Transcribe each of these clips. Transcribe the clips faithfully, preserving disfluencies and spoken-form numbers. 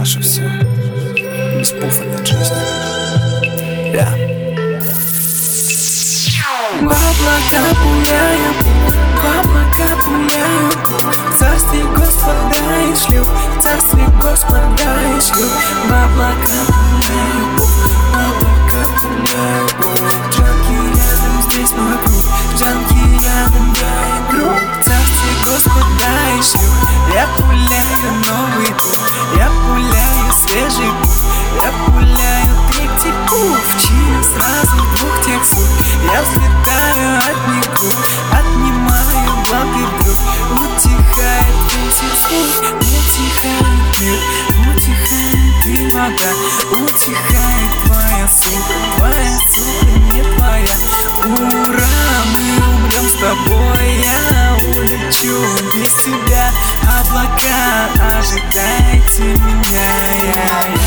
наше все. Без пуфа нет жизни. Я В облака пуляю, в облака пуляю, в царстве Господа и шлю, в царстве Господа и шлю. В облака пуляю, в облака пуляю, джанки рядом здесь вокруг, джанки рядом я игру. В царстве Господа и шлю, я пуляю новый путь, я пуляю свежий путь, я пуляю третий путь, через сразу двух тех суд. Я взлетаю от них, отнимаю блоки вдруг. Утихает весь звук, утихает мир, утихает и вода, утихает твоя сука, твоя сука не твоя. Ура, мы умрем с тобой, я улечу без тебя. Облака, ожидайте меня, я, я.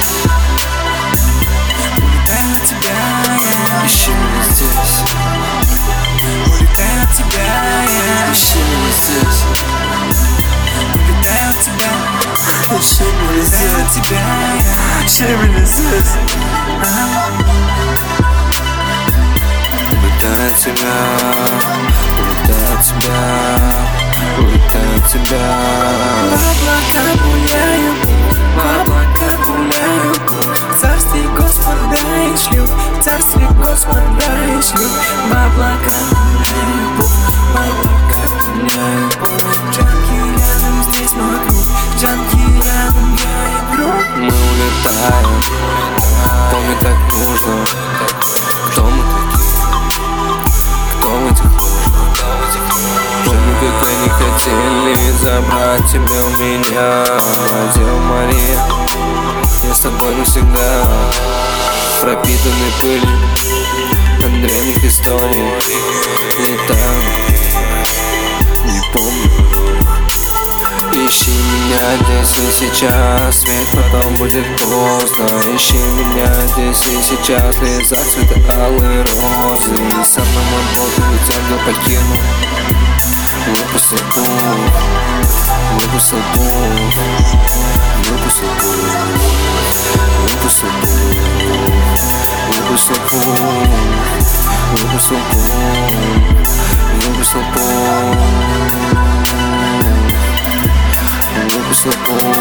Улетаю от тебя, я. ищи меня здесь, Улетаю от тебя, я. ищи меня здесь, Улетаю от тебя, ищи меня улетаю от здесь, тебя, я. ищи меня здесь. Улетаю от тебя, улетаю от тебя, улетаю от тебя. В облака пуляю, в облака пуляю, в царстве Господа и шлю, в царстве Господа и шлю. В облака пуляю, в облака пуляю, джанки рядом здесь вокруг, джанки рядом я игру. Мы улетаем, помни, так нужно. Кто мы такие? Кто в этих лужах? Помню, как они хотели забрать тебя у меня, моя Дева Мария. Я с тобой навсегда, пропитанный пылью от древних историй. Летаю, не помню. Ищи меня здесь и сейчас, ведь потом будет поздно. Ищи меня здесь и сейчас, лес зацвета алые розы. И со мной мой Бог ведь ангел покинул. Выпустил пух, выпустил пух, выпустил пух, выпустил пух, выпустил пух, выпустил пух, выпустил пух. Выпустил пух,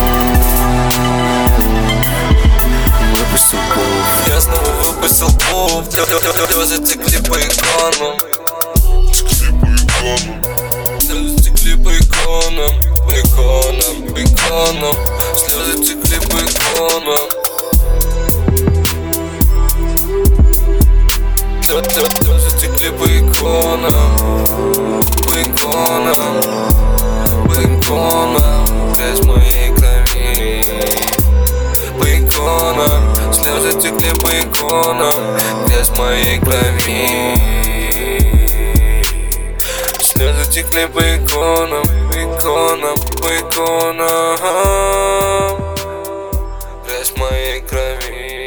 выпустил пух. Я снова выпустил пух, слезы текли по иконам, слезы текли по иконам, по иконам, по иконам, слезы текли по иконам. Слезы текли по иконам, по иконам, по иконам, грязь моей крови. По иконам, слезы текли по иконам, грязь моей крови. Слезы текли по иконам, по иконам, по иконам, грязь моей крови.